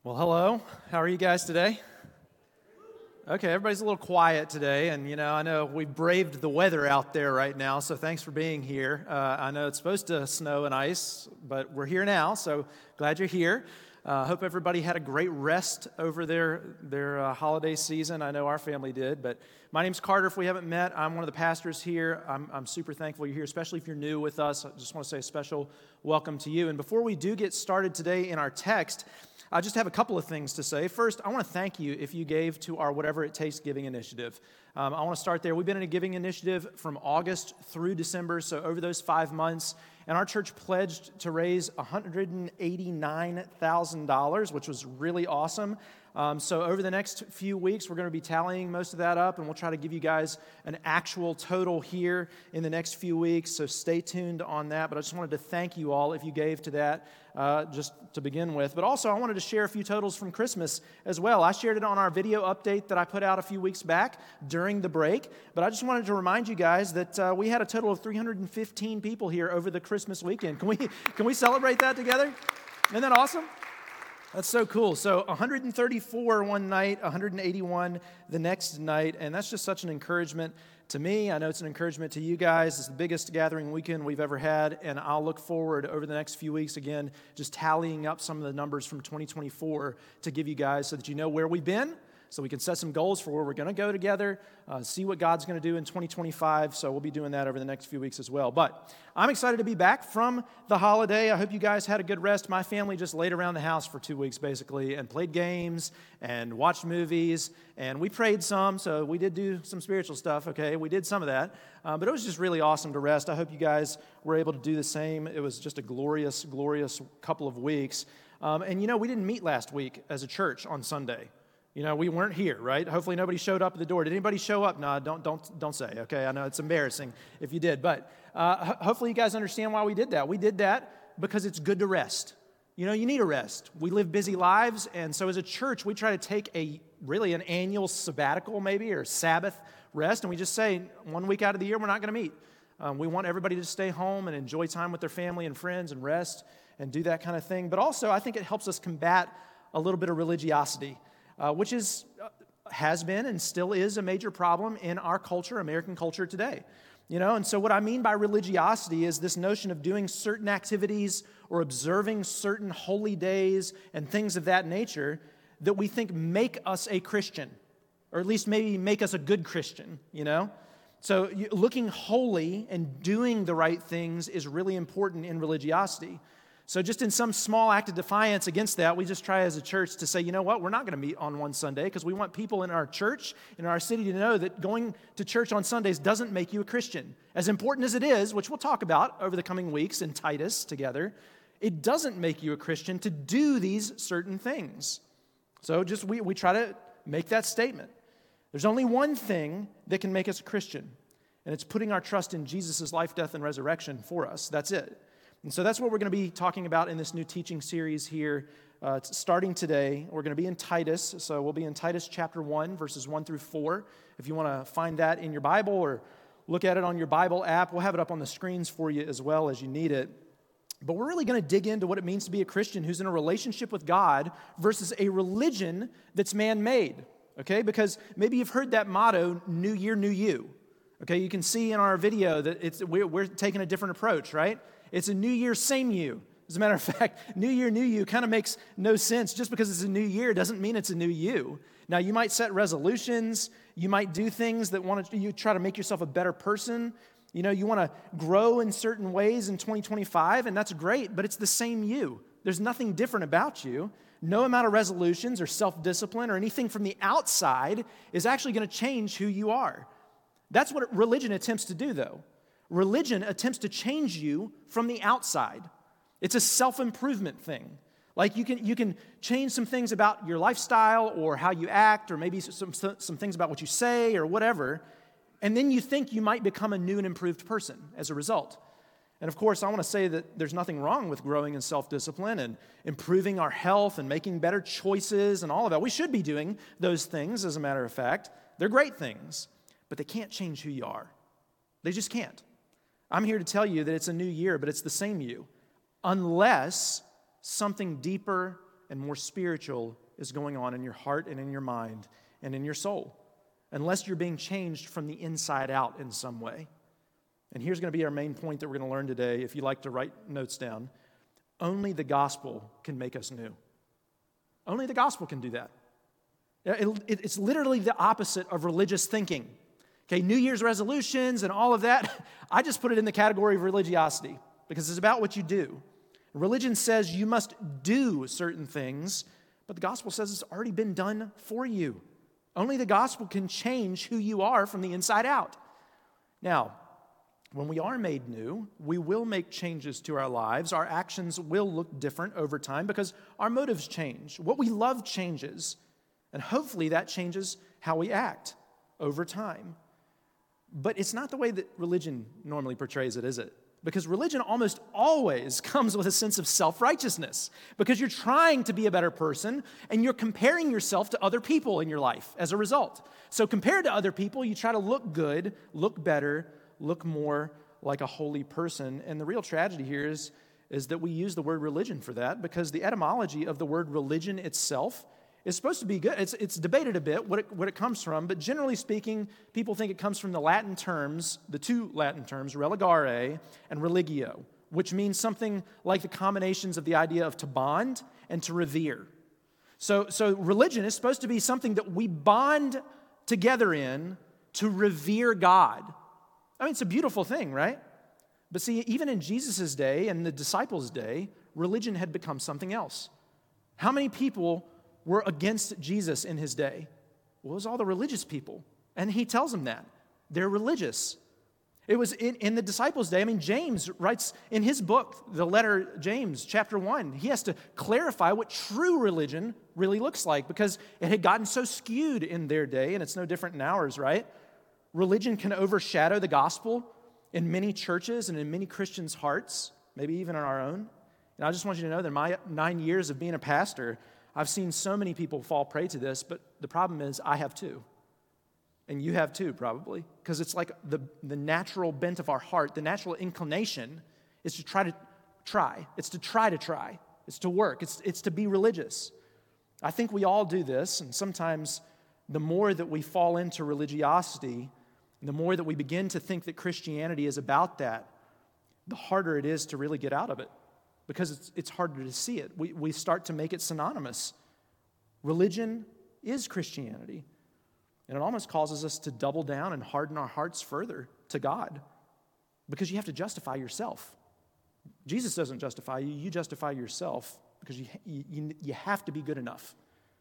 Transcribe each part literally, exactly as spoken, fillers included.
Well, hello. How are you guys today? Okay, everybody's a little quiet today, and you know, I know we've braved the weather out there right now, so thanks for being here. Uh, I know it's supposed to snow and ice, but we're here now, so glad you're here. I uh, hope everybody had a great rest over their, their uh, holiday season. I know our family did, but my name's Carter. If we haven't met, I'm one of the pastors here. I'm, I'm super thankful you're here, especially if you're new with us. I just want to say a special welcome to you. And before we do get started today in our text, I just have a couple of things to say. First, I want to thank you if you gave to our Whatever It Takes Giving Initiative. Um, I want to start there. We've been in a giving initiative from August through December, so over those five months, and our church pledged to raise one hundred eighty-nine thousand dollars, which was really awesome. Um, so over the next few weeks, we're going to be tallying most of that up, and we'll try to give you guys an actual total here in the next few weeks, so stay tuned on that. But I just wanted to thank you all if you gave to that, uh, just to begin with. But also, I wanted to share a few totals from Christmas as well. I shared it on our video update that I put out a few weeks back during the break, but I just wanted to remind you guys that uh, we had a total of three hundred fifteen people here over the Christmas weekend. Can we, can we celebrate that together? Isn't that awesome? That's so cool. So one hundred thirty-four one night, one hundred eighty-one the next night, and that's just such an encouragement to me. I know it's an encouragement to you guys. It's the biggest gathering weekend we've ever had, and I'll look forward over the next few weeks, again, just tallying up some of the numbers from twenty twenty-four to give you guys so that you know where we've been, so we can set some goals for where we're going to go together, uh, see what God's going to do in twenty twenty-five, so we'll be doing that over the next few weeks as well. But I'm excited to be back from the holiday. I hope you guys had a good rest. My family just laid around the house for two weeks, basically, and played games and watched movies, and we prayed some, so we did do some spiritual stuff, okay? We did some of that, uh, but it was just really awesome to rest. I hope you guys were able to do the same. It was just a glorious, glorious couple of weeks. Um, and, you know, we didn't meet last week as a church on Sunday. You know, we weren't here, right? Hopefully nobody showed up at the door. Did anybody show up? No, don't don't don't say, okay? I know it's embarrassing if you did. But uh, ho- hopefully you guys understand why we did that. We did that because it's good to rest. You know, you need a rest. We live busy lives, and so as a church, we try to take a really an annual sabbatical maybe or Sabbath rest, and we just say one week out of the year we're not going to meet. Um, we want everybody to stay home and enjoy time with their family and friends and rest and do that kind of thing. But also, I think it helps us combat a little bit of religiosity. Uh, which is, uh, has been and still is a major problem in our culture, American culture today. You know, and so what I mean by religiosity is this notion of doing certain activities or observing certain holy days and things of that nature that we think make us a Christian, or at least maybe make us a good Christian, you know? So you, looking holy and doing the right things is really important in religiosity. So just in some small act of defiance against that, we just try as a church to say, you know what, we're not going to meet on one Sunday because we want people in our church, in our city to know that going to church on Sundays doesn't make you a Christian. As important as it is, which we'll talk about over the coming weeks in Titus together, it doesn't make you a Christian to do these certain things. So just we, we try to make that statement. There's only one thing that can make us a Christian, and it's putting our trust in Jesus' life, death, and resurrection for us. That's it. And so that's what we're going to be talking about in this new teaching series here, uh, starting today. We're going to be in Titus, so we'll be in Titus chapter one, verses one through four. If you want to find that in your Bible or look at it on your Bible app, we'll have it up on the screens for you as well as you need it. But we're really going to dig into what it means to be a Christian who's in a relationship with God versus a religion that's man-made, okay? Because maybe you've heard that motto, New Year, New You. Okay, you can see in our video that it's we're, we're taking a different approach, right? It's a new year, same you. As a matter of fact, new year, new you kind of makes no sense. Just because it's a new year doesn't mean it's a new you. Now, you might set resolutions. You might do things that want to, you try to make yourself a better person. You know, you want to grow in certain ways in twenty twenty-five, and that's great, but it's the same you. There's nothing different about you. No amount of resolutions or self-discipline or anything from the outside is actually going to change who you are. That's what religion attempts to do, though. Religion attempts to change you from the outside. It's a self-improvement thing. Like you can you can change some things about your lifestyle or how you act or maybe some, some things about what you say or whatever, and then you think you might become a new and improved person as a result. And of course, I want to say that there's nothing wrong with growing in self-discipline and improving our health and making better choices and all of that. We should be doing those things, as a matter of fact. They're great things, but they can't change who you are. They just can't. I'm here to tell you that it's a new year, but it's the same you, unless something deeper and more spiritual is going on in your heart and in your mind and in your soul, unless you're being changed from the inside out in some way. And here's going to be our main point that we're going to learn today. If you like to write notes down, only the gospel can make us new. Only the gospel can do that. It, it, it's literally the opposite of religious thinking. Okay, New Year's resolutions and all of that, I just put it in the category of religiosity because it's about what you do. Religion says you must do certain things, but the gospel says it's already been done for you. Only the gospel can change who you are from the inside out. Now, when we are made new, we will make changes to our lives. Our actions will look different over time because our motives change. What we love changes, and hopefully that changes how we act over time. But it's not the way that religion normally portrays it, is it? Because religion almost always comes with a sense of self-righteousness because you're trying to be a better person and you're comparing yourself to other people in your life as a result. So compared to other people, you try to look good, look better, look more like a holy person. And the real tragedy here is, is that we use the word religion for that because the etymology of the word religion itself is supposed to be good. It's, it's debated a bit what it, what it comes from, but generally speaking, people think it comes from the Latin terms, the two Latin terms, religare and religio, which means something like the combinations of the idea of to bond and to revere. So, so religion is supposed to be something that we bond together in to revere God. I mean, it's a beautiful thing, right? But see, even in Jesus' day and the disciples' day, religion had become something else. How many people were against Jesus in his day? Well, it was all the religious people. And he tells them that. They're religious. It was in, in the disciples' day. I mean, James writes in his book, the letter James, chapter one, he has to clarify what true religion really looks like because it had gotten so skewed in their day, and it's no different in ours, right? Religion can overshadow the gospel in many churches and in many Christians' hearts, maybe even in our own. And I just want you to know that in my nine years of being a pastor, I've seen so many people fall prey to this, but the problem is I have too. And you have too, probably, because it's like the, the natural bent of our heart, the natural inclination is to try to try. It's to try to try. It's to work. It's, it's to be religious. I think we all do this, and sometimes the more that we fall into religiosity, the more that we begin to think that Christianity is about that, the harder it is to really get out of it. Because it's, it's harder to see it. We, we start to make it synonymous. Religion is Christianity. And it almost causes us to double down and harden our hearts further to God. Because you have to justify yourself. Jesus doesn't justify you. You justify yourself because you, you, you have to be good enough.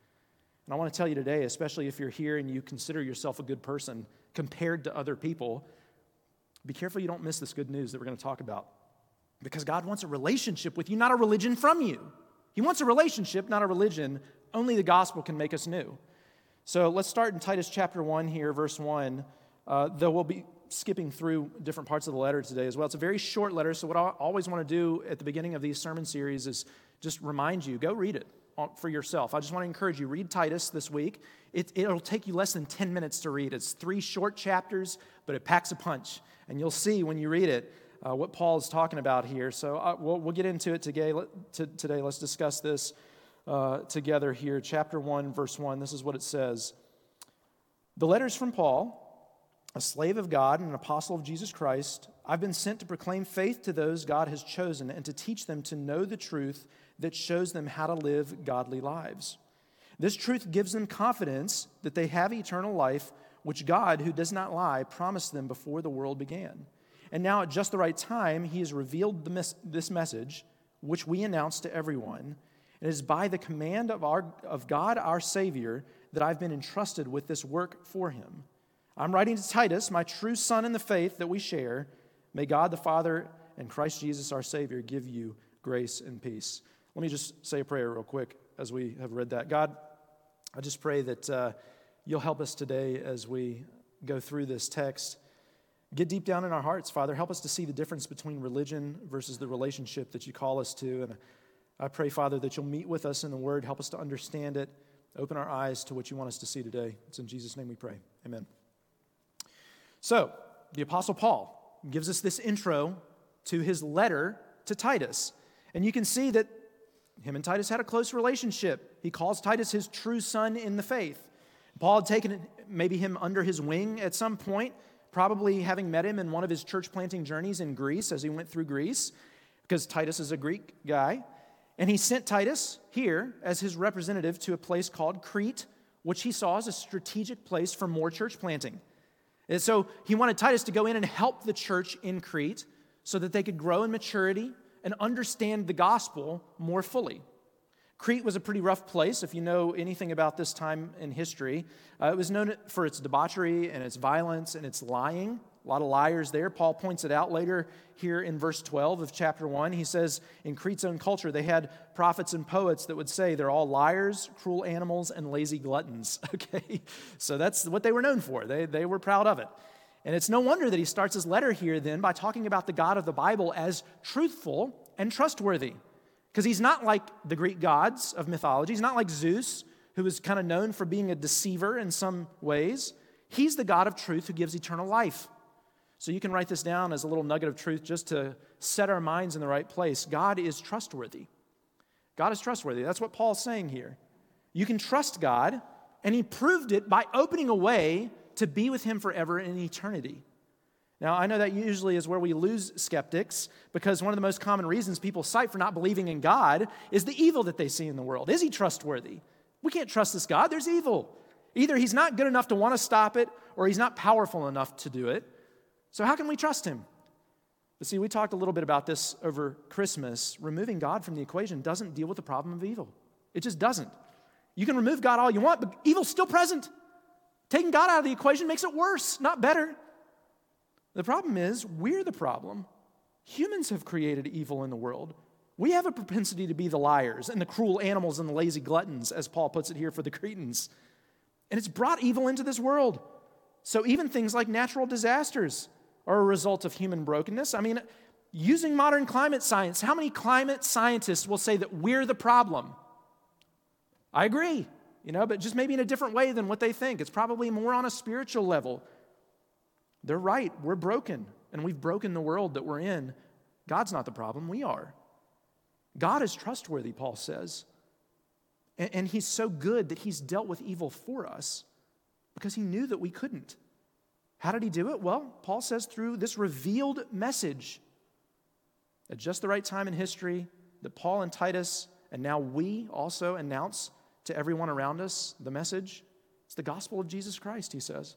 And I want to tell you today, especially if you're here and you consider yourself a good person compared to other people, be careful you don't miss this good news that we're going to talk about. Because God wants a relationship with you, not a religion from you. He wants a relationship, not a religion. Only the gospel can make us new. So let's start in Titus chapter one here, verse one. Uh, though we'll be skipping through different parts of the letter today as well. It's a very short letter, so what I always want to do at the beginning of these sermon series is just remind you, go read it for yourself. I just want to encourage you, read Titus this week. It, it'll take you less than ten minutes to read. It's three short chapters, but it packs a punch. And you'll see when you read it, Uh, what Paul is talking about here. So uh, we'll, we'll get into it today. Let, to, today. Let's discuss this uh, together here. Chapter one, verse one, this is what it says. The letters from Paul, a slave of God and an apostle of Jesus Christ, I've been sent to proclaim faith to those God has chosen and to teach them to know the truth that shows them how to live godly lives. This truth gives them confidence that they have eternal life, which God, who does not lie, promised them before the world began. And now at just the right time, he has revealed the mes- this message, which we announce to everyone. It is by the command of, our, of God, our Savior, that I've been entrusted with this work for him. I'm writing to Titus, my true son in the faith that we share. May God the Father and Christ Jesus, our Savior, give you grace and peace. Let me just say a prayer real quick as we have read that. God, I just pray that uh, you'll help us today as we go through this text. Get deep down in our hearts, Father. Help us to see the difference between religion versus the relationship that you call us to. And I pray, Father, that you'll meet with us in the Word. Help us to understand it. Open our eyes to what you want us to see today. It's in Jesus' name we pray. Amen. So, the Apostle Paul gives us this intro to his letter to Titus. And you can see that Him and Titus had a close relationship. He calls Titus his true son in the faith. Paul had taken maybe him under his wing at some point, probably having met him in one of his church planting journeys in Greece as he went through Greece, because Titus is a Greek guy. And he sent Titus here as his representative to a place called Crete, which he saw as a strategic place for more church planting. And so he wanted Titus to go in and help the church in Crete so that they could grow in maturity and understand the gospel more fully. Crete was a pretty rough place, if you know anything about this time in history. Uh, it was known for its debauchery and its violence and its lying. A lot of liars there. Paul points it out later here in verse twelve of chapter one. He says in Crete's own culture, they had prophets and poets that would say they're all liars, cruel animals, and lazy gluttons. Okay, so that's what they were known for. They, they were proud of it. And it's no wonder that he starts his letter here then by talking about the God of the Bible as truthful and trustworthy. Because he's not like the Greek gods of mythology. He's not like Zeus, who was kind of known for being a deceiver in some ways. He's the God of truth who gives eternal life. So you can write this down as a little nugget of truth just to set our minds in the right place. God is trustworthy. God is trustworthy. That's what Paul's saying here. You can trust God, and he proved it by opening a way to be with him forever in eternity. Now, I know that usually is where we lose skeptics, because one of the most common reasons people cite for not believing in God is the evil that they see in the world. Is he trustworthy? We can't trust this God. There's evil. Either he's not good enough to want to stop it, or he's not powerful enough to do it. So how can we trust him? But see, we talked a little bit about this over Christmas. Removing God from the equation doesn't deal with the problem of evil. It just doesn't. You can remove God all you want, but evil's still present. Taking God out of the equation makes it worse, not better. The problem is, we're the problem. Humans have created evil in the world. We have a propensity to be the liars and the cruel animals and the lazy gluttons, as Paul puts it here for the Cretans. And it's brought evil into this world. So even things like natural disasters are a result of human brokenness. I mean, using modern climate science, how many climate scientists will say that we're the problem? I agree, you know, but just maybe in a different way than what they think. It's probably more on a spiritual level. They're right. We're broken, and we've broken the world that we're in. God's not the problem. We are. God is trustworthy, Paul says. And, and he's so good that he's dealt with evil for us because he knew that we couldn't. How did he do it? Well, Paul says through this revealed message at just the right time in history that Paul and Titus, and now we also announce to everyone around us the message. It's the gospel of Jesus Christ, he says.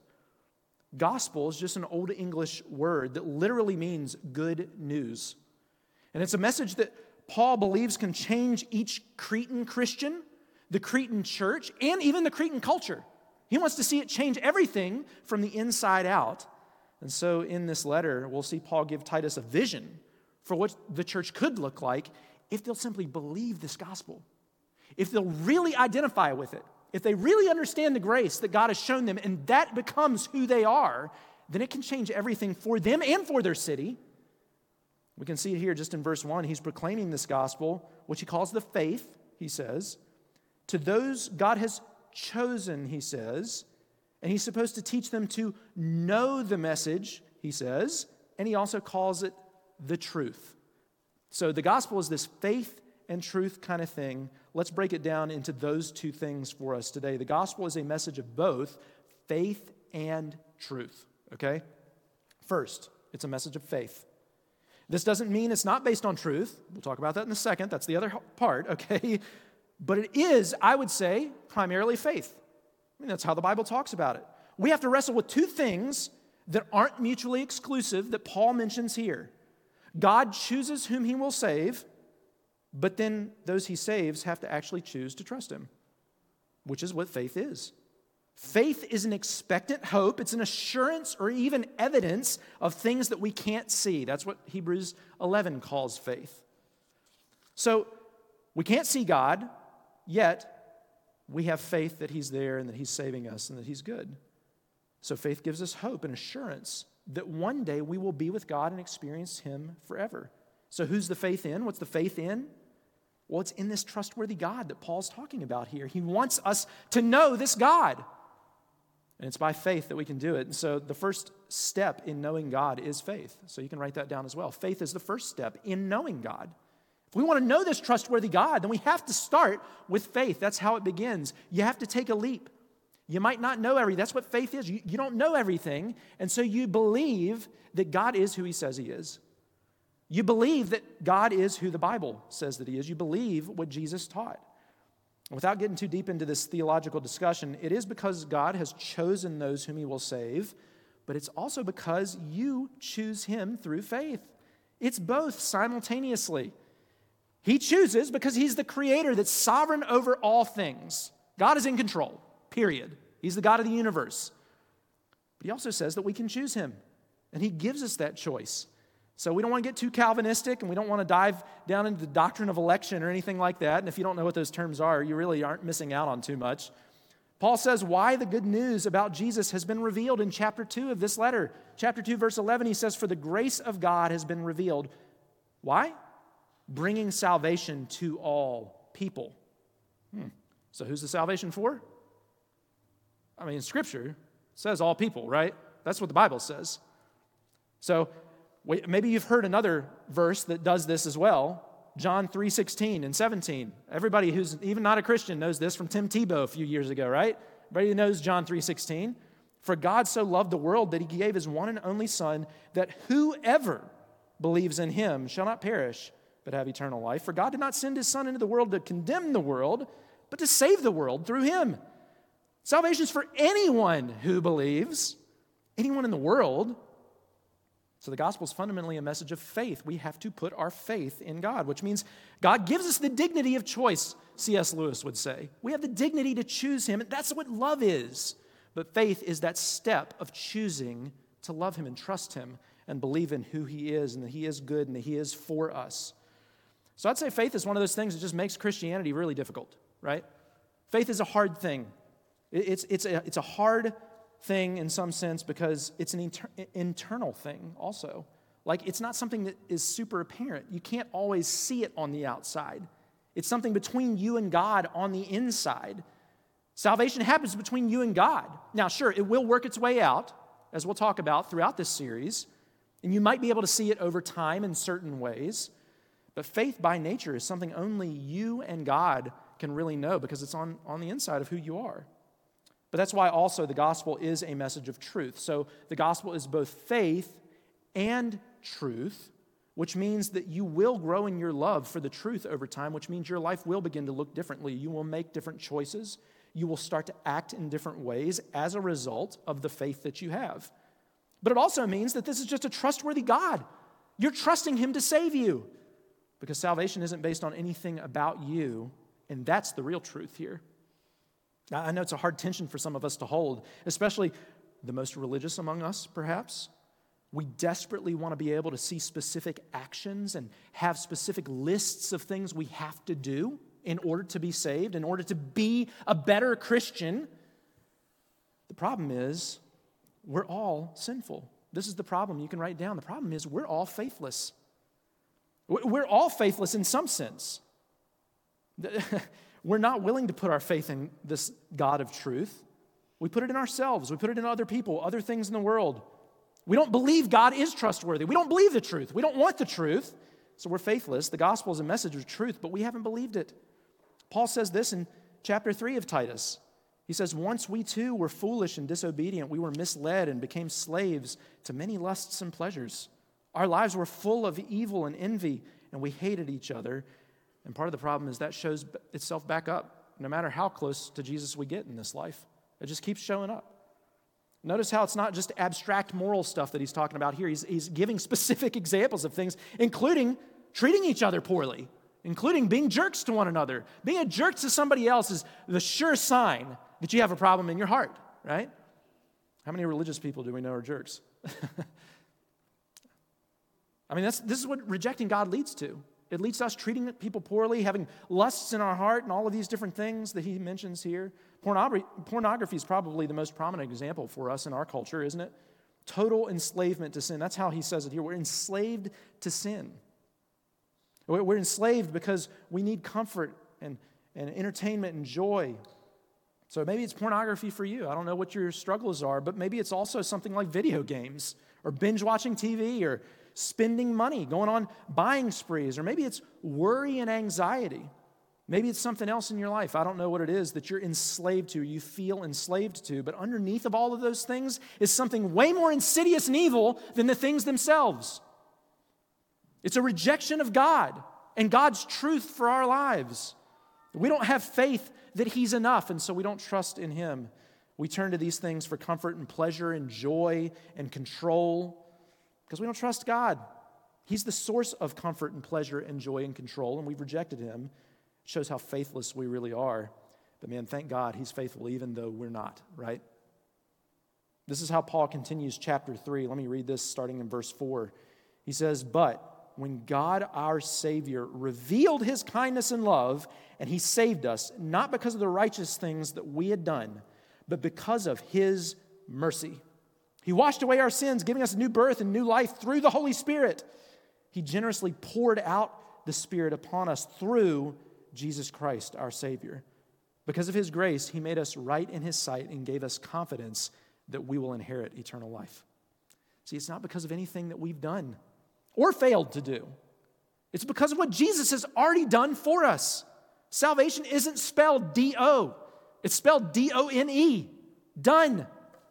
Gospel is just an old English word that literally means good news. And it's a message that Paul believes can change each Cretan Christian, the Cretan church, and even the Cretan culture. He wants to see it change everything from the inside out. And so in this letter, we'll see Paul give Titus a vision for what the church could look like if they'll simply believe this gospel, if they'll really identify with it. If they really understand the grace that God has shown them and that becomes who they are, then it can change everything for them and for their city. We can see it here just in verse one. He's proclaiming this gospel, which he calls the faith, he says, to those God has chosen, he says, and he's supposed to teach them to know the message, he says, and he also calls it the truth. So the gospel is this faith and truth kind of thing. Let's break it down into those two things for us today. The gospel is a message of both faith and truth, okay? First, it's a message of faith. This doesn't mean it's not based on truth. We'll talk about that in a second. That's the other part, okay? But it is, I would say, primarily faith. I mean, that's how the Bible talks about it. We have to wrestle with two things that aren't mutually exclusive that Paul mentions here. God chooses whom he will save, but then those he saves have to actually choose to trust him, which is what faith is. Faith is an expectant hope. It's an assurance or even evidence of things that we can't see. That's what Hebrews eleven calls faith. So we can't see God, yet we have faith that he's there and that he's saving us and that he's good. So faith gives us hope and assurance that one day we will be with God and experience him forever. So who's the faith in? What's the faith in? Well, it's in this trustworthy God that Paul's talking about here. He wants us to know this God. And it's by faith that we can do it. And so the first step in knowing God is faith. So you can write that down as well. Faith is the first step in knowing God. If we want to know this trustworthy God, then we have to start with faith. That's how it begins. You have to take a leap. You might not know everything. That's what faith is. You, you don't know everything, and so you believe that God is who he says he is. You believe that God is who the Bible says that he is. You believe what Jesus taught. Without getting too deep into this theological discussion, it is because God has chosen those whom he will save, but it's also because you choose him through faith. It's both simultaneously. He chooses because he's the creator that's sovereign over all things. God is in control, period. He's the God of the universe. But he also says that we can choose him, and he gives us that choice. So we don't want to get too Calvinistic, and we don't want to dive down into the doctrine of election or anything like that. And if you don't know what those terms are, you really aren't missing out on too much. Paul says why the good news about Jesus has been revealed in chapter two of this letter. Chapter two, verse eleven, he says, "For the grace of God has been revealed." Why? Bringing salvation to all people. Hmm. So who's the salvation for? I mean, Scripture says all people, right? That's what the Bible says. So wait, maybe you've heard another verse that does this as well. John three sixteen and seventeen. Everybody who's even not a Christian knows this from Tim Tebow a few years ago, right? Everybody knows John three sixteen. "For God so loved the world that he gave his one and only Son, that whoever believes in him shall not perish, but have eternal life. For God did not send his Son into the world to condemn the world, but to save the world through him." Salvation is for anyone who believes, anyone in the world. So the gospel is fundamentally a message of faith. We have to put our faith in God, which means God gives us the dignity of choice, C S Lewis would say. We have the dignity to choose him, and that's what love is. But faith is that step of choosing to love him and trust him and believe in who he is and that he is good and that he is for us. So I'd say faith is one of those things that just makes Christianity really difficult, right? Faith is a hard thing. It's, it's, a, it's a hard thing in some sense because it's an inter- internal thing also. Like, it's not something that is super apparent. You can't always see it on the outside. It's something between you and God on the inside. Salvation happens between you and God. Now, sure, it will work its way out, as we'll talk about throughout this series, and you might be able to see it over time in certain ways, but faith by nature is something only you and God can really know because it's on, on the inside of who you are. But that's why also the gospel is a message of truth. So the gospel is both faith and truth, which means that you will grow in your love for the truth over time, which means your life will begin to look differently. You will make different choices. You will start to act in different ways as a result of the faith that you have. But it also means that this is just a trustworthy God. You're trusting him to save you because salvation isn't based on anything about you, and that's the real truth here. Now, I know it's a hard tension for some of us to hold, especially the most religious among us, perhaps. We desperately want to be able to see specific actions and have specific lists of things we have to do in order to be saved, in order to be a better Christian. The problem is, we're all sinful. This is the problem you can write down. The problem is, we're all faithless. We're all faithless in some sense. We're not willing to put our faith in this God of truth. We put it in ourselves. We put it in other people, other things in the world. We don't believe God is trustworthy. We don't believe the truth. We don't want the truth, so we're faithless. The gospel is a message of truth, but we haven't believed it. Paul says this in chapter three of Titus. He says, "Once we too were foolish and disobedient. We were misled and became slaves to many lusts and pleasures. Our lives were full of evil and envy, and we hated each other." And part of the problem is that shows itself back up no matter how close to Jesus we get in this life. It just keeps showing up. Notice how it's not just abstract moral stuff that he's talking about here. He's, he's giving specific examples of things, including treating each other poorly, including being jerks to one another. Being a jerk to somebody else is the sure sign that you have a problem in your heart, right? How many religious people do we know are jerks? I mean, that's, this is what rejecting God leads to. It leads to us treating people poorly, having lusts in our heart, and all of these different things that he mentions here. Pornography, pornography is probably the most prominent example for us in our culture, isn't it? Total enslavement to sin. That's how he says it here. We're enslaved to sin. We're enslaved because we need comfort and, and entertainment and joy. So maybe it's pornography for you. I don't know what your struggles are, but maybe it's also something like video games or binge watching T V or spending money, going on buying sprees, or maybe it's worry and anxiety. Maybe it's something else in your life. I don't know what it is that you're enslaved to, you feel enslaved to, but underneath of all of those things is something way more insidious and evil than the things themselves. It's a rejection of God and God's truth for our lives. We don't have faith that He's enough, and so we don't trust in Him. We turn to these things for comfort and pleasure and joy and control because we don't trust God. He's the source of comfort and pleasure and joy and control, and we've rejected Him. It shows how faithless we really are. But man, thank God He's faithful even though we're not, right? This is how Paul continues chapter three. Let me read this starting in verse four. He says, "But when God our Savior revealed His kindness and love, and He saved us, not because of the righteous things that we had done, but because of His mercy. He washed away our sins, giving us a new birth and new life through the Holy Spirit. He generously poured out the Spirit upon us through Jesus Christ, our Savior. Because of His grace, He made us right in His sight and gave us confidence that we will inherit eternal life." See, it's not because of anything that we've done or failed to do. It's because of what Jesus has already done for us. Salvation isn't spelled D O. It's spelled D O N E. Done.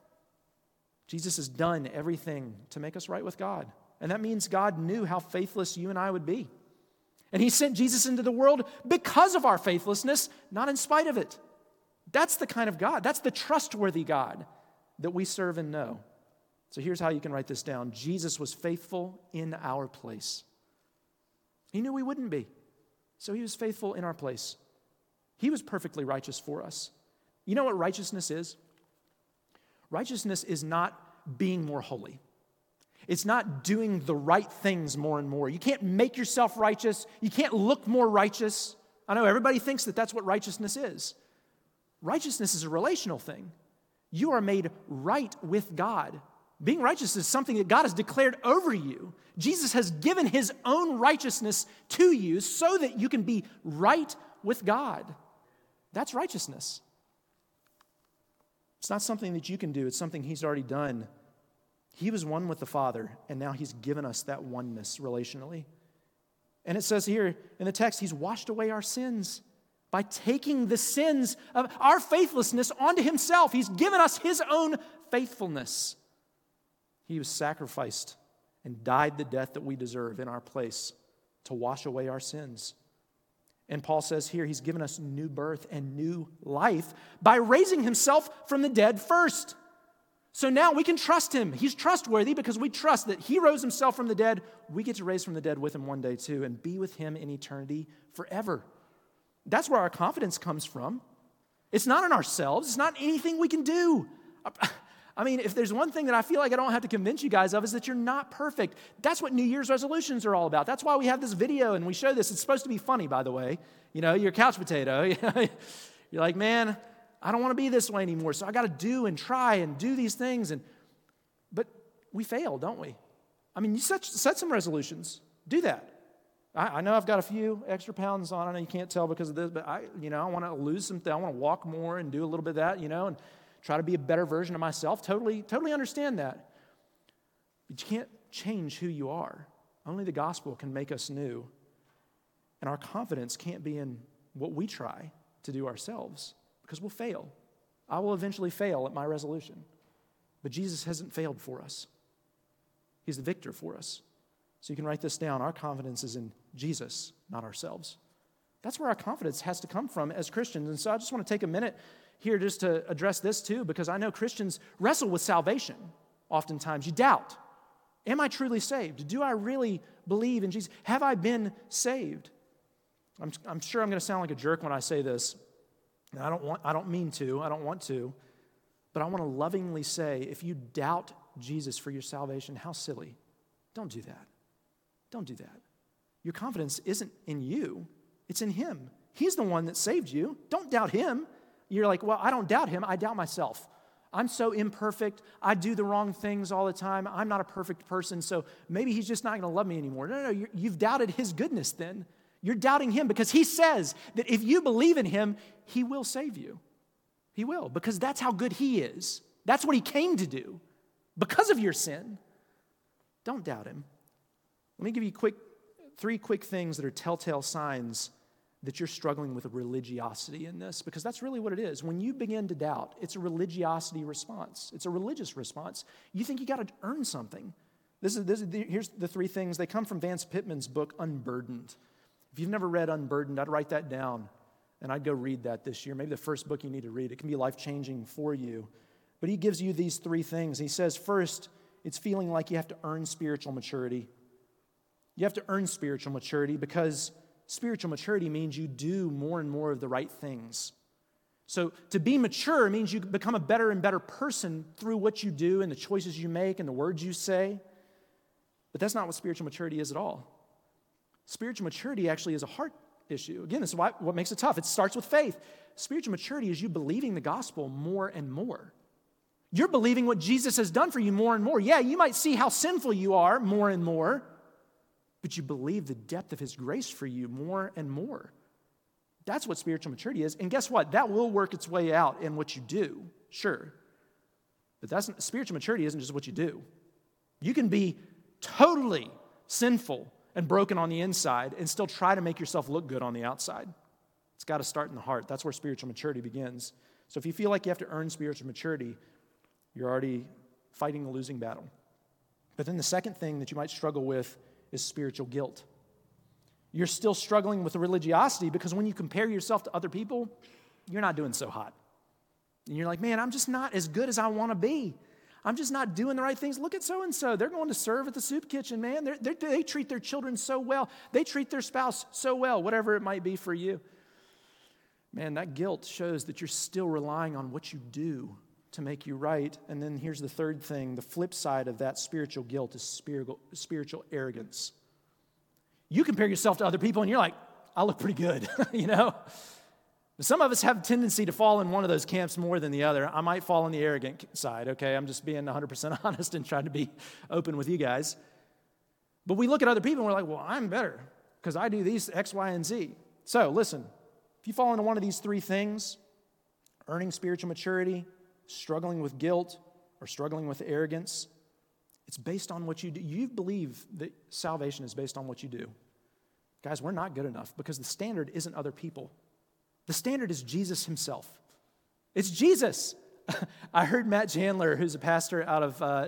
Jesus has done everything to make us right with God. And that means God knew how faithless you and I would be. And He sent Jesus into the world because of our faithlessness, not in spite of it. That's the kind of God, that's the trustworthy God that we serve and know. So here's how you can write this down. Jesus was faithful in our place. He knew we wouldn't be, so He was faithful in our place. He was perfectly righteous for us. You know what righteousness is? Righteousness is not being more holy. It's not doing the right things more and more. You can't make yourself righteous. You can't look more righteous. I know everybody thinks that that's what righteousness is. Righteousness is a relational thing. You are made right with God. Being righteous is something that God has declared over you. Jesus has given His own righteousness to you so that you can be right with God. That's righteousness. It's not something that you can do. It's something He's already done. He was one with the Father, and now He's given us that oneness relationally. And it says here in the text, He's washed away our sins by taking the sins of our faithlessness onto Himself. He's given us His own faithfulness. He was sacrificed and died the death that we deserve in our place to wash away our sins. And Paul says here, He's given us new birth and new life by raising Himself from the dead first. So now we can trust Him. He's trustworthy because we trust that He rose Himself from the dead. We get to raise from the dead with Him one day too and be with Him in eternity forever. That's where our confidence comes from. It's not in ourselves. It's not anything we can do. I mean, if there's one thing that I feel like I don't have to convince you guys of is that you're not perfect. That's what New Year's resolutions are all about. That's why we have this video and we show this. It's supposed to be funny, by the way. You know, you're a couch potato. You're like, man, I don't want to be this way anymore, so I got to do and try and do these things. And But we fail, don't we? I mean, you set, set some resolutions. Do that. I, I know I've got a few extra pounds on. I know you can't tell because of this, but I, you know, I want to lose something. I want to walk more and do a little bit of that, you know, and try to be a better version of myself. Totally, totally understand that. But you can't change who you are. Only the gospel can make us new. And our confidence can't be in what we try to do ourselves because we'll fail. I will eventually fail at my resolution. But Jesus hasn't failed for us. He's the victor for us. So you can write this down. Our confidence is in Jesus, not ourselves. That's where our confidence has to come from as Christians. And so I just want to take a minute here just to address this too, because I know Christians wrestle with salvation. Oftentimes you doubt. Am I truly saved? Do I really believe in Jesus? Have I been saved? I'm, I'm sure I'm going to sound like a jerk when I say this. And I don't want, I don't mean to. I don't want to. But I want to lovingly say, if you doubt Jesus for your salvation, how silly. Don't do that. Don't do that. Your confidence isn't in you. It's in Him. He's the one that saved you. Don't doubt Him. You're like, well, I don't doubt Him. I doubt myself. I'm so imperfect. I do the wrong things all the time. I'm not a perfect person, so maybe He's just not going to love me anymore. No, no, no. You've doubted His goodness then. You're doubting Him because He says that if you believe in Him, He will save you. He will, because that's how good He is. That's what He came to do because of your sin. Don't doubt Him. Let me give you quick, three quick things that are telltale signs that you're struggling with a religiosity in this, because that's really what it is. When you begin to doubt, it's a religiosity response. It's a religious response. You think you got to earn something. This is, this is the, here's the three things. They come from Vance Pittman's book, Unburdened. If you've never read Unburdened, I'd write that down, and I'd go read that this year. Maybe the first book you need to read. It can be life-changing for you. But he gives you these three things. He says, first, it's feeling like you have to earn spiritual maturity. You have to earn spiritual maturity because spiritual maturity means you do more and more of the right things. So to be mature means you become a better and better person through what you do and the choices you make and the words you say. But that's not what spiritual maturity is at all. Spiritual maturity actually is a heart issue. Again, this is why, what makes it tough. It starts with faith. Spiritual maturity is you believing the gospel more and more. You're believing what Jesus has done for you more and more. Yeah, you might see how sinful you are more and more, but you believe the depth of his grace for you more and more. That's what spiritual maturity is. And guess what? That will work its way out in what you do, sure. But that's spiritual maturity isn't just what you do. You can be totally sinful and broken on the inside and still try to make yourself look good on the outside. It's got to start in the heart. That's where spiritual maturity begins. So if you feel like you have to earn spiritual maturity, you're already fighting a losing battle. But then the second thing that you might struggle with is spiritual guilt. You're still struggling with religiosity because when you compare yourself to other people, you're not doing so hot. And you're like, man, I'm just not as good as I want to be. I'm just not doing the right things. Look at so-and-so. They're going to serve at the soup kitchen, man. They're, they're, they treat their children so well. They treat their spouse so well, whatever it might be for you. Man, that guilt shows that you're still relying on what you do to make you right. And then here's the third thing. The flip side of that spiritual guilt is spiritual, spiritual arrogance. You compare yourself to other people and you're like, I look pretty good, you know? Some of us have a tendency to fall in one of those camps more than the other. I might fall on the arrogant side, okay? I'm just being one hundred percent honest and trying to be open with you guys. But we look at other people and we're like, well, I'm better because I do these X, Y, and Z. So listen, if you fall into one of these three things, earning spiritual maturity, struggling with guilt, or struggling with arrogance, it's based on what you do. You believe that salvation is based on what you do. Guys, we're not good enough because the standard isn't other people. The standard is Jesus himself. It's Jesus. I heard Matt Chandler, who's a pastor out of uh,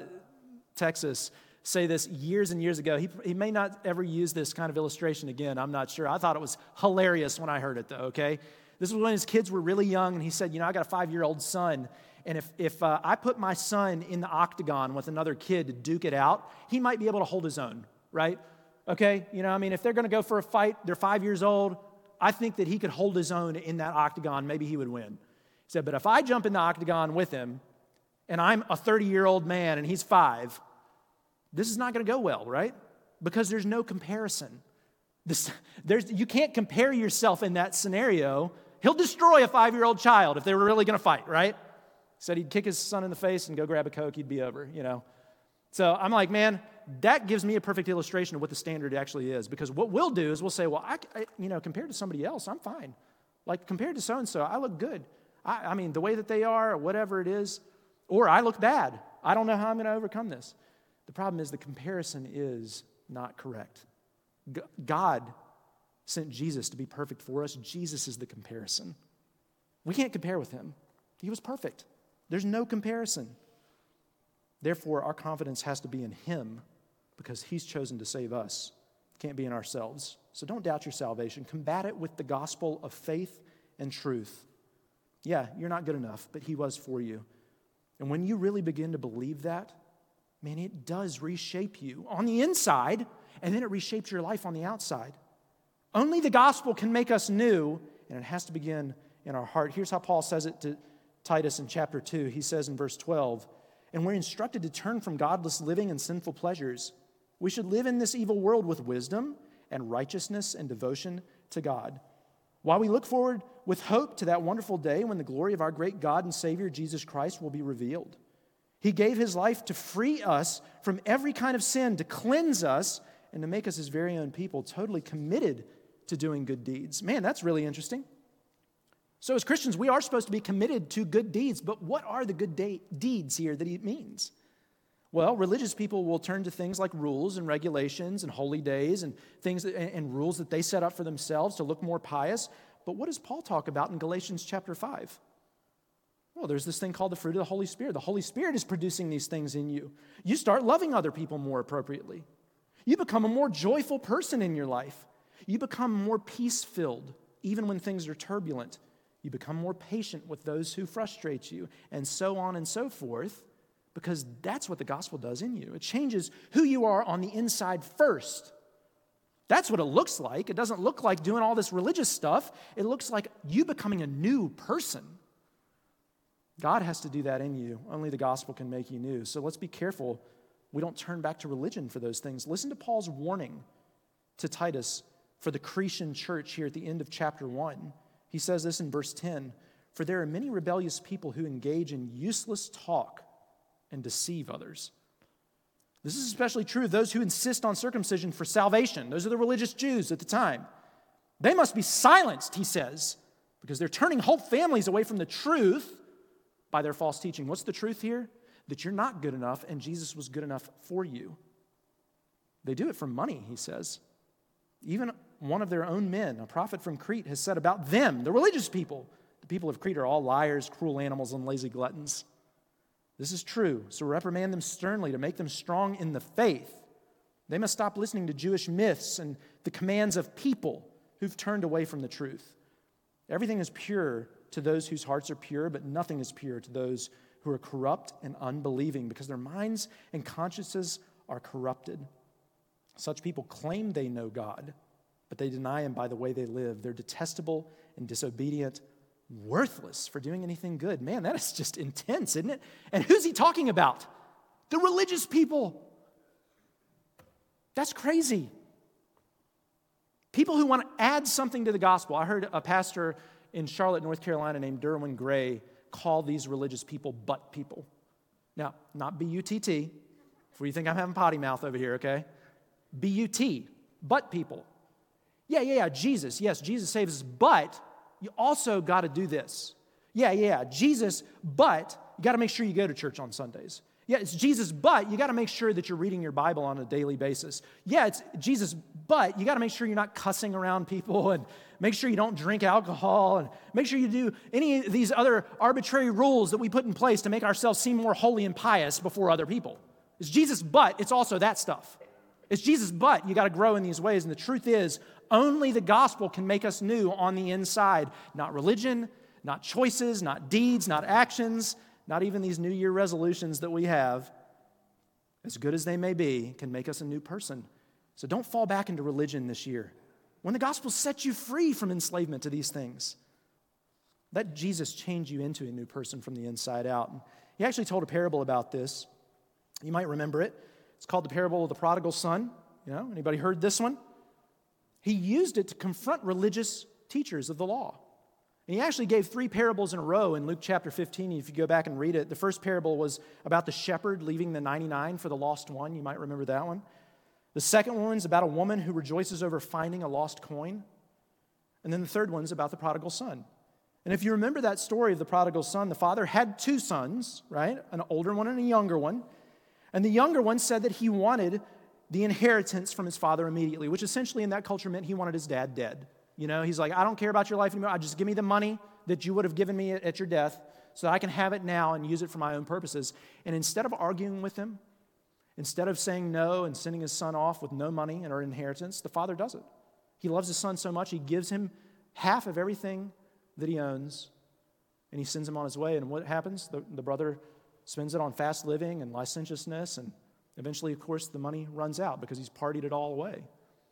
Texas, say this years and years ago. He, he may not ever use this kind of illustration again. I'm not sure. I thought it was hilarious when I heard it, though, okay? This was when his kids were really young, and he said, you know, I got a five-year-old son, and if, if uh, I put my son in the octagon with another kid to duke it out, he might be able to hold his own, right? Okay? You know, I mean, if they're going to go for a fight, they're five years old, I think that he could hold his own in that octagon. Maybe he would win. He said, but if I jump in the octagon with him, and I'm a thirty-year-old man and he's five, this is not going to go well, right? Because there's no comparison. This, there's, you can't compare yourself in that scenario. He'll destroy a five-year-old child if they were really going to fight, right? He said he'd kick his son in the face and go grab a Coke, he'd be over, you know. So I'm like, man, that gives me a perfect illustration of what the standard actually is. Because what we'll do is we'll say, well, I, I you know, compared to somebody else, I'm fine. Like, compared to so-and-so, I look good. I, I mean, the way that they are or whatever it is, or I look bad. I don't know how I'm going to overcome this. The problem is the comparison is not correct. G- God sent Jesus to be perfect for us. Jesus is the comparison. We can't compare with him. He was perfect. There's no comparison. Therefore, our confidence has to be in him because he's chosen to save us. It can't be in ourselves. So don't doubt your salvation. Combat it with the gospel of faith and truth. Yeah, you're not good enough, but he was for you. And when you really begin to believe that, man, it does reshape you on the inside, and then it reshapes your life on the outside. Only the gospel can make us new, and it has to begin in our heart. Here's how Paul says it to Titus in chapter two. He says in verse twelve, and we're instructed to turn from godless living and sinful pleasures. We should live in this evil world with wisdom and righteousness and devotion to God, while we look forward with hope to that wonderful day when the glory of our great God and Savior Jesus Christ will be revealed. He gave his life to free us from every kind of sin, to cleanse us, and to make us his very own people, totally committed to doing good deeds. Man, that's really interesting. So as Christians, we are supposed to be committed to good deeds, but what are the good de- deeds here that he means? Well, religious people will turn to things like rules and regulations and holy days and things that, and, and rules that they set up for themselves to look more pious. But what does Paul talk about in Galatians chapter five? Well, there's this thing called the fruit of the Holy Spirit. The Holy Spirit is producing these things in you. You start loving other people more appropriately. You become a more joyful person in your life. You become more peace-filled, even when things are turbulent. You become more patient with those who frustrate you, and so on and so forth, because that's what the gospel does in you. It changes who you are on the inside first. That's what it looks like. It doesn't look like doing all this religious stuff. It looks like you becoming a new person. God has to do that in you. Only the gospel can make you new. So let's be careful we don't turn back to religion for those things. Listen to Paul's warning to Titus for the Cretan church here at the end of chapter one. He says this in verse ten, "For there are many rebellious people who engage in useless talk and deceive others." This is especially true of those who insist on circumcision for salvation. Those are the religious Jews at the time. They must be silenced, he says, because they're turning whole families away from the truth by their false teaching. What's the truth here? That you're not good enough and Jesus was good enough for you. They do it for money, he says. Even one of their own men, a prophet from Crete, has said about them, the religious people, the people of Crete are all liars, cruel animals, and lazy gluttons. This is true, so reprimand them sternly to make them strong in the faith. They must stop listening to Jewish myths and the commands of people who've turned away from the truth. Everything is pure to those whose hearts are pure, but nothing is pure to those who are corrupt and unbelieving, because their minds and consciences are corrupted. Such people claim they know God, but they deny Him by the way they live. They're detestable and disobedient, worthless for doing anything good. Man, that is just intense, isn't it? And who's he talking about? The religious people. That's crazy. People who want to add something to the gospel. I heard a pastor in Charlotte, North Carolina named Derwin Gray call these religious people butt people. Now, not B U T T, before you think I'm having potty mouth over here, okay? B U T, butt people. Yeah, yeah, yeah, Jesus. Yes, Jesus saves us, but you also got to do this. Yeah, yeah, Jesus, but you got to make sure you go to church on Sundays. Yeah, it's Jesus, but you got to make sure that you're reading your Bible on a daily basis. Yeah, it's Jesus, but you got to make sure you're not cussing around people, and make sure you don't drink alcohol, and make sure you do any of these other arbitrary rules that we put in place to make ourselves seem more holy and pious before other people. It's Jesus, but it's also that stuff. It's Jesus, but you got to grow in these ways. And the truth is, only the gospel can make us new on the inside. Not religion, not choices, not deeds, not actions, not even these New Year resolutions that we have, as good as they may be, can make us a new person. So don't fall back into religion this year. When the gospel sets you free from enslavement to these things, let Jesus change you into a new person from the inside out. And he actually told a parable about this. You might remember it. It's called the parable of the prodigal son. You know, anybody heard this one? He used it to confront religious teachers of the law. And he actually gave three parables in a row in Luke chapter fifteen. If you go back and read it, the first parable was about the shepherd leaving the ninety-nine for the lost one. You might remember that one. The second one's about a woman who rejoices over finding a lost coin. And then the third one's about the prodigal son. And if you remember that story of the prodigal son, the father had two sons, right? An older one and a younger one. And the younger one said that he wanted the inheritance from his father immediately, which essentially in that culture meant he wanted his dad dead. You know, he's like, I don't care about your life anymore. I just give me the money that you would have given me at your death so that I can have it now and use it for my own purposes. And instead of arguing with him, instead of saying no and sending his son off with no money and or inheritance, the father does it. He loves his son so much, he gives him half of everything that he owns, and he sends him on his way. And what happens? The, the brother spends it on fast living and licentiousness, and eventually, of course, the money runs out because he's partied it all away.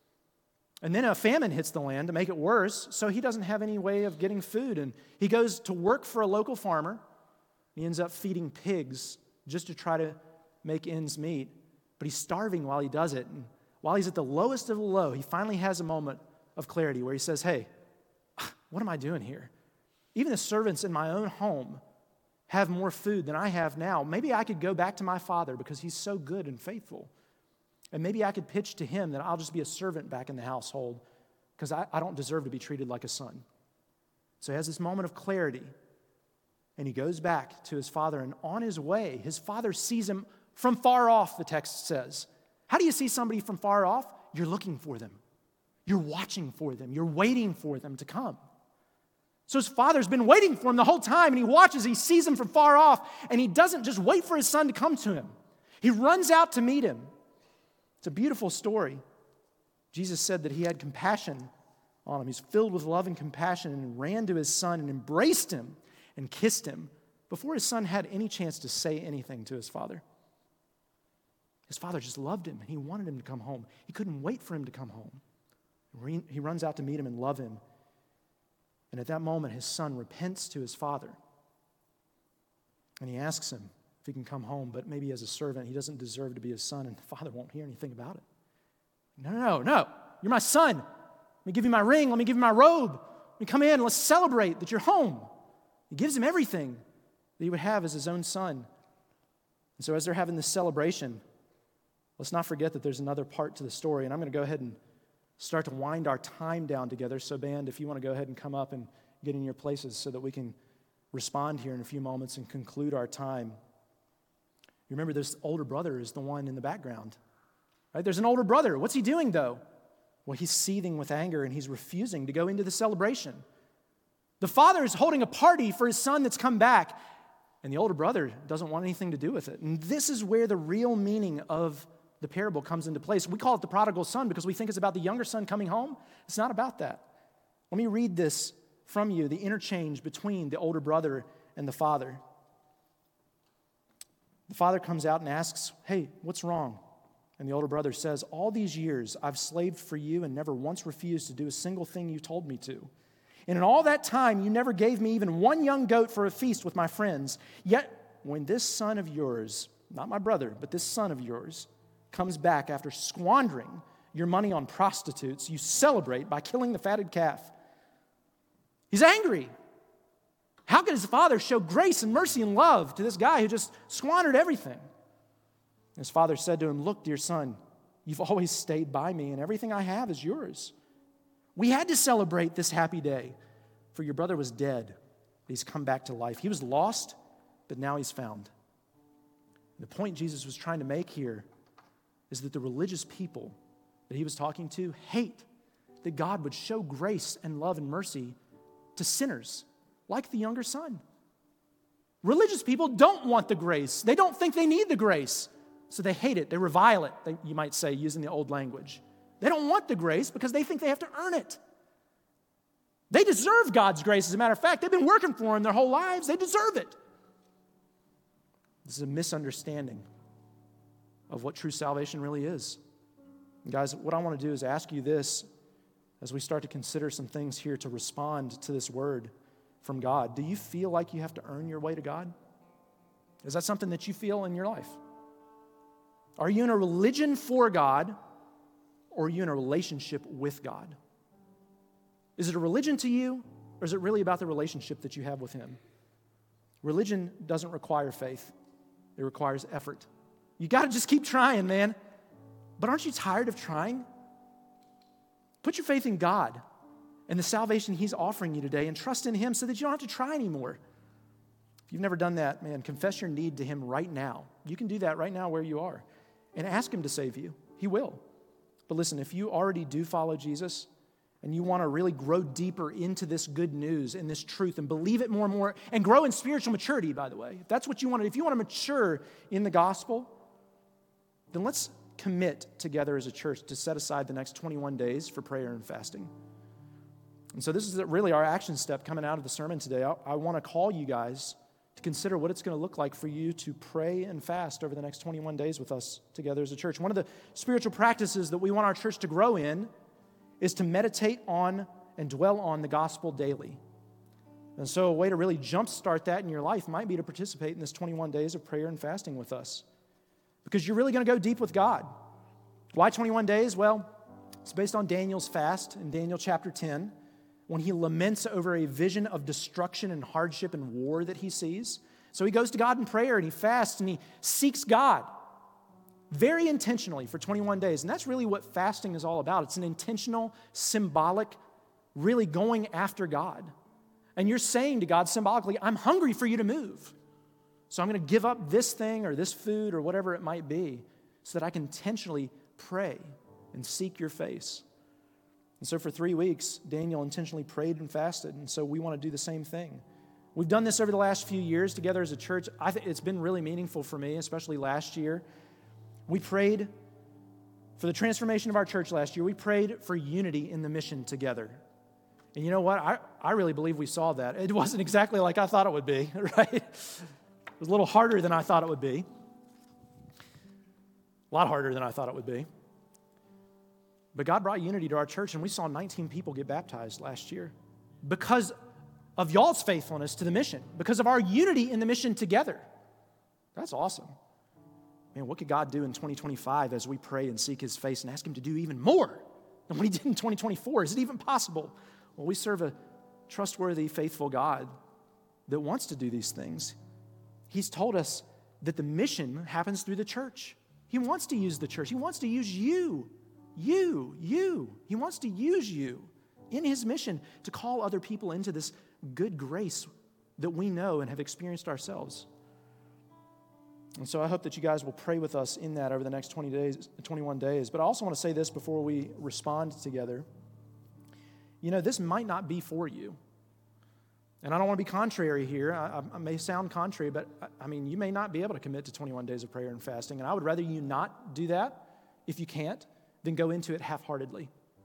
And then a famine hits the land to make it worse, so he doesn't have any way of getting food. And he goes to work for a local farmer. He ends up feeding pigs just to try to make ends meet. But he's starving while he does it. And while he's at the lowest of the low, he finally has a moment of clarity where he says, hey, what am I doing here? Even the servants in my own home have more food than I have now. Maybe I could go back to my father because he's so good and faithful. And maybe I could pitch to him that I'll just be a servant back in the household because I, I don't deserve to be treated like a son. So he has this moment of clarity, and he goes back to his father, and on his way, his father sees him From far off, the text says. How do you see somebody from far off? You're looking for them. You're watching for them. You're waiting for them to come. So his father's been waiting for him the whole time, and he watches, he sees him from far off, and he doesn't just wait for his son to come to him. He runs out to meet him. It's a beautiful story. Jesus said that he had compassion on him. He's filled with love and compassion and ran to his son and embraced him and kissed him before his son had any chance to say anything to his father. His father just loved him, and he wanted him to come home. He couldn't wait for him to come home. He runs out to meet him and love him. And at that moment, his son repents to his father. And he asks him if he can come home, but maybe as a servant, he doesn't deserve to be his son, and the father won't hear anything about it. No, no, no, no. You're my son. Let me give you my ring. Let me give you my robe. Let me come in. Let's celebrate that you're home. He gives him everything that he would have as his own son. And so as they're having this celebration, let's not forget that there's another part to the story, and I'm going to go ahead and start to wind our time down together. So band, if you want to go ahead and come up and get in your places so that we can respond here in a few moments and conclude our time. You remember this older brother is the one in the background, right? There's an older brother. What's he doing though? Well, he's seething with anger and he's refusing to go into the celebration. The father is holding a party for his son that's come back, and the older brother doesn't want anything to do with it. And this is where the real meaning of the parable comes into place. We call it the prodigal son because we think it's about the younger son coming home. It's not about that. Let me read this from you, the interchange between the older brother and the father. The father comes out and asks, "Hey, what's wrong?" And the older brother says, "All these years I've slaved for you and never once refused to do a single thing you told me to. And in all that time you never gave me even one young goat for a feast with my friends. Yet when this son of yours, not my brother, but this son of yours, comes back after squandering your money on prostitutes, you celebrate by killing the fatted calf." He's angry. How could his father show grace and mercy and love to this guy who just squandered everything? His father said to him, "Look, dear son, you've always stayed by me, and everything I have is yours. We had to celebrate this happy day, for your brother was dead. He's come back to life. He was lost, but now he's found." The point Jesus was trying to make here is that the religious people that he was talking to hate that God would show grace and love and mercy to sinners like the younger son. Religious people don't want the grace. They don't think they need the grace, so they hate it. They revile it, they, you might say, using the old language. They don't want the grace because they think they have to earn it. They deserve God's grace, as a matter of fact. They've been working for him their whole lives. They deserve it. This is a misunderstanding of what true salvation really is. And guys, what I want to do is ask you this as we start to consider some things here to respond to this word from God. Do you feel like you have to earn your way to God? Is that something that you feel in your life? Are you in a religion for God, or are you in a relationship with God? Is it a religion to you, or is it really about the relationship that you have with him? Religion doesn't require faith. It requires effort. You got to just keep trying, man. But aren't you tired of trying? Put your faith in God and the salvation he's offering you today and trust in him so that you don't have to try anymore. If you've never done that, man, confess your need to him right now. You can do that right now where you are and ask him to save you. He will. But listen, if you already do follow Jesus and you want to really grow deeper into this good news and this truth and believe it more and more and grow in spiritual maturity, by the way, if that's what you want to, if you want to mature in the gospel, then let's commit together as a church to set aside the next twenty-one days for prayer and fasting. And so this is really our action step coming out of the sermon today. I, I want to call you guys to consider what it's going to look like for you to pray and fast over the next twenty-one days with us together as a church. One of the spiritual practices that we want our church to grow in is to meditate on and dwell on the gospel daily. And so a way to really jumpstart that in your life might be to participate in this twenty-one days of prayer and fasting with us. Because you're really going to go deep with God. Why twenty-one days? Well, it's based on Daniel's fast in Daniel chapter ten, when he laments over a vision of destruction and hardship and war that he sees. So he goes to God in prayer and he fasts and he seeks God very intentionally for twenty-one days. And that's really what fasting is all about. It's an intentional, symbolic, really going after God. And you're saying to God symbolically, I'm hungry for you to move. So I'm going to give up this thing or this food or whatever it might be so that I can intentionally pray and seek your face. And so for three weeks, Daniel intentionally prayed and fasted, and so we want to do the same thing. We've done this over the last few years together as a church. I think it's been really meaningful for me, especially last year. We prayed for the transformation of our church last year. We prayed for unity in the mission together. And you know what? I, I really believe we saw that. It wasn't exactly like I thought it would be, right? It was a little harder than I thought it would be. A lot harder than I thought it would be. But God brought unity to our church, and we saw nineteen people get baptized last year because of y'all's faithfulness to the mission, because of our unity in the mission together. That's awesome. Man, what could God do in twenty twenty-five as we pray and seek His face and ask Him to do even more than what He did in twenty twenty-four? Is it even possible? Well, we serve a trustworthy, faithful God that wants to do these things. He's told us that the mission happens through the church. He wants to use the church. He wants to use you, you, you. He wants to use you in His mission to call other people into this good grace that we know and have experienced ourselves. And so I hope that you guys will pray with us in that over the next twenty days, twenty-one days. But I also want to say this before we respond together. You know, this might not be for you. And I don't want to be contrary here. I, I may sound contrary, but I, I mean, you may not be able to commit to twenty-one days of prayer and fasting. And I would rather you not do that if you can't than go into it half-heartedly.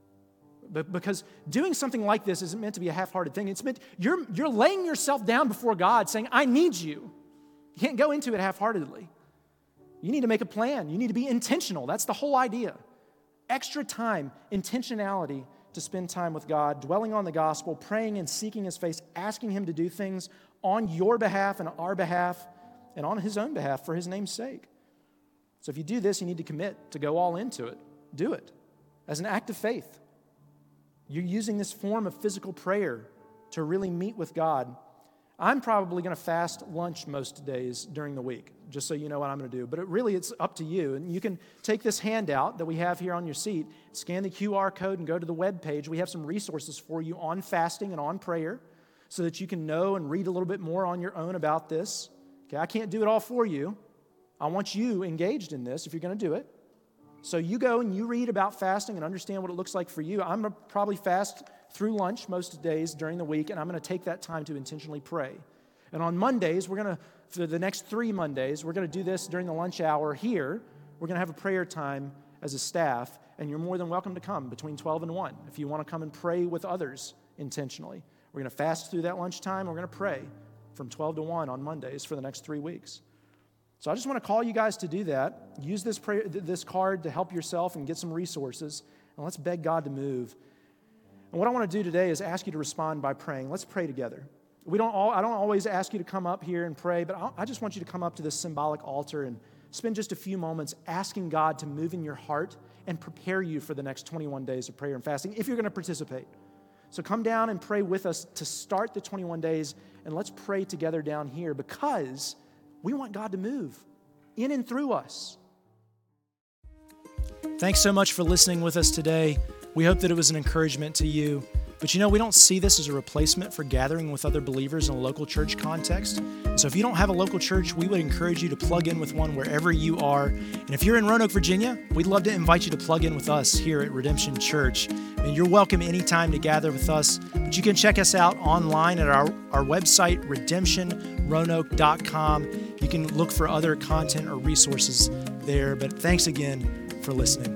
But because doing something like this isn't meant to be a half-hearted thing. It's meant, you're, you're laying yourself down before God saying, I need you. You can't go into it half-heartedly. You need to make a plan. You need to be intentional. That's the whole idea. Extra time, intentionality to spend time with God, dwelling on the gospel, praying and seeking His face, asking Him to do things on your behalf and our behalf and on His own behalf for His name's sake. So if you do this, you need to commit to go all into it. Do it as an act of faith. You're using this form of physical prayer to really meet with God. I'm probably going to fast lunch most days during the week, just so you know what I'm going to do. But it really, it's up to you. And you can take this handout that we have here on your seat, scan the Q R code, and go to the web page. We have some resources for you on fasting and on prayer so that you can know and read a little bit more on your own about this. Okay, I can't do it all for you. I want you engaged in this if you're going to do it. So you go and you read about fasting and understand what it looks like for you. I'm going to probably fast through lunch most days during the week, and I'm going to take that time to intentionally pray. And on Mondays, we're going to, for the next three Mondays, we're going to do this during the lunch hour here. We're going to have a prayer time as a staff, and you're more than welcome to come between twelve and one if you want to come and pray with others intentionally. We're going to fast through that lunchtime. We're going to pray from twelve to one on Mondays for the next three weeks. So I just want to call you guys to do that. Use this prayer, this card to help yourself and get some resources, and let's beg God to move. And what I want to do today is ask you to respond by praying. Let's pray together. We don't. All, I don't always ask you to come up here and pray, but I, I just want you to come up to this symbolic altar and spend just a few moments asking God to move in your heart and prepare you for the next twenty-one days of prayer and fasting if you're going to participate. So come down and pray with us to start the twenty-one days, and let's pray together down here because we want God to move in and through us. Thanks so much for listening with us today. We hope that it was an encouragement to you. But you know, we don't see this as a replacement for gathering with other believers in a local church context. And so if you don't have a local church, we would encourage you to plug in with one wherever you are. And if you're in Roanoke, Virginia, we'd love to invite you to plug in with us here at Redemption Church. And you're welcome anytime to gather with us. But you can check us out online at our, our website, redemption roanoke dot com. You can look for other content or resources there. But thanks again for listening.